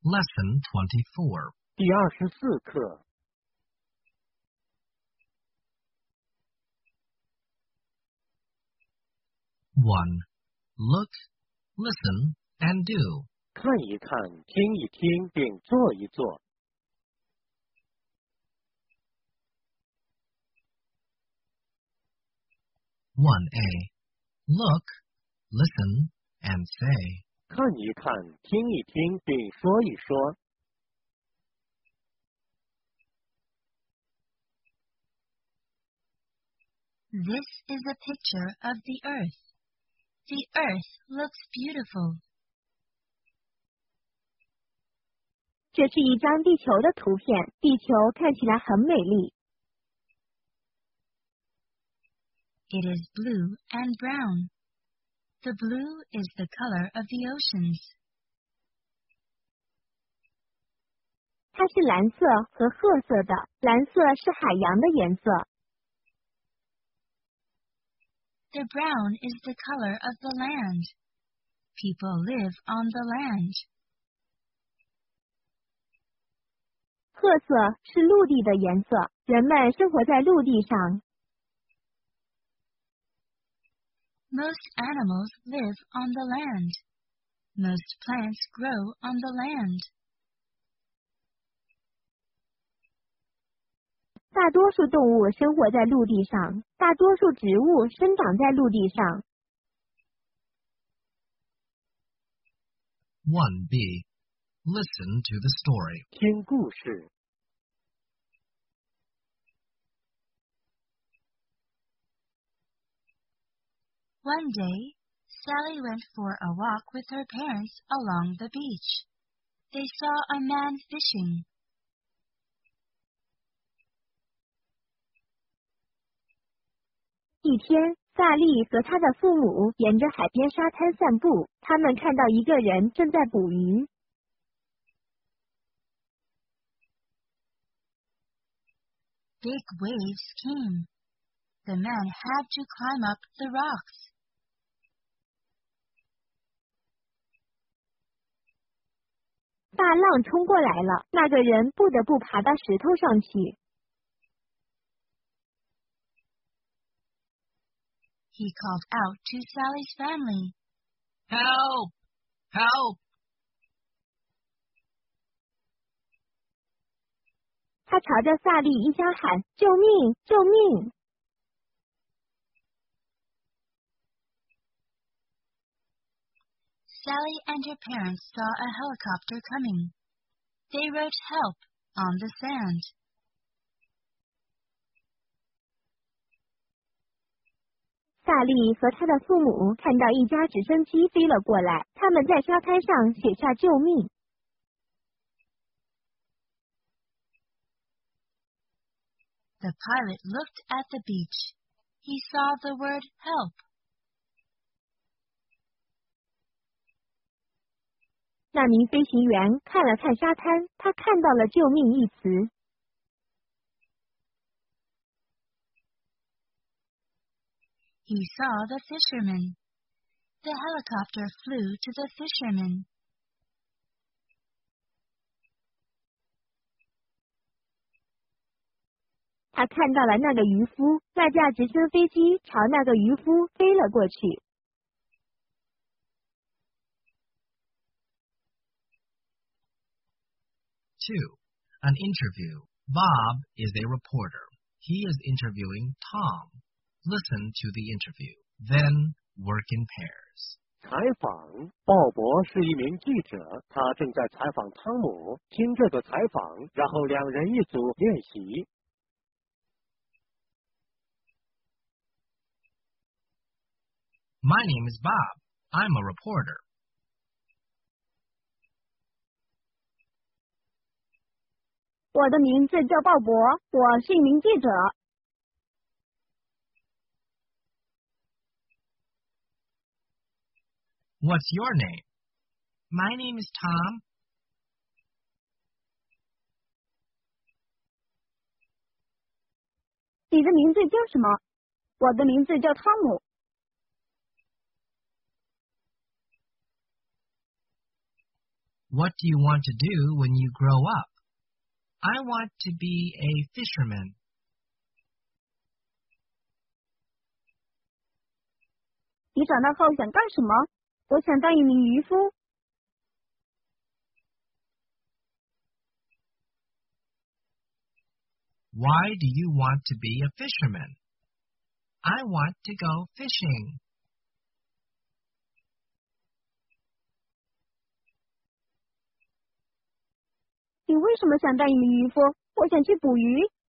Lesson 24. 第24课 1. Look, listen, and do. 看一看，听一听，并做一做。 1a. Look, listen, and say. 看一看，听一听，并说一说。 This is a picture of the Earth. The Earth looks beautiful. 这是一张地球的图片，地球看起来很美丽。 It is blue and brown. The blue is the color of the oceans. 它是蓝色和褐色的，蓝色是海洋的颜色。 The brown is the color of the land. People live on the land. 褐色是陆地的颜色，人们生活在陆地上。 Most animals live on the land. Most plants grow on the land. 大多数动物生活在陆地上，大多数植物生长在陆地上。 1b. Listen to the story. 听故事。 One day, Sally went for a walk with her parents along the beach. They saw a man fishing. 一天，萨利和他的父母沿着海边沙滩散步，他们看到一个人正在捕鱼。 Big waves came. The man had to climb up the rocks. 大浪冲过来了，那个人不得不爬到石头上去。 He called out to Sally's family. Help! Help! 他朝着萨利一家喊：“救命！救命！” Sally and her parents saw a helicopter coming. They wrote help on the sand. 萨利和他的父母看到一架直升机飞了过来，他们在沙滩上写下救命。 The pilot looked at the beach. He saw the word help. 那名飞行员看了看沙滩，他看到了救命一词。 He saw the fisherman. The helicopter flew to the fisherman. 他看到了那个渔夫，那架直升飞机朝那个渔夫飞了过去。 2. An interview. Bob is a reporter. He is interviewing Tom. Listen to the interview. Then work in pairs. 采访，鲍勃是一名记者，他正在采访汤姆。听这个采访，然后两人一组练习。 My name is Bob. I'm a reporter. 我的名字叫鲍勃，我是一名记者。 What's your name? My name is Tom. 你的名字叫什么？我的名字叫汤姆。 What do you want to do when you grow up? I want to be a fisherman. 你长大后想干什么？我想当一名渔夫。 Why do you want to be a fisherman? I want to go fishing. 你为什么想当一名渔夫？我想去捕鱼。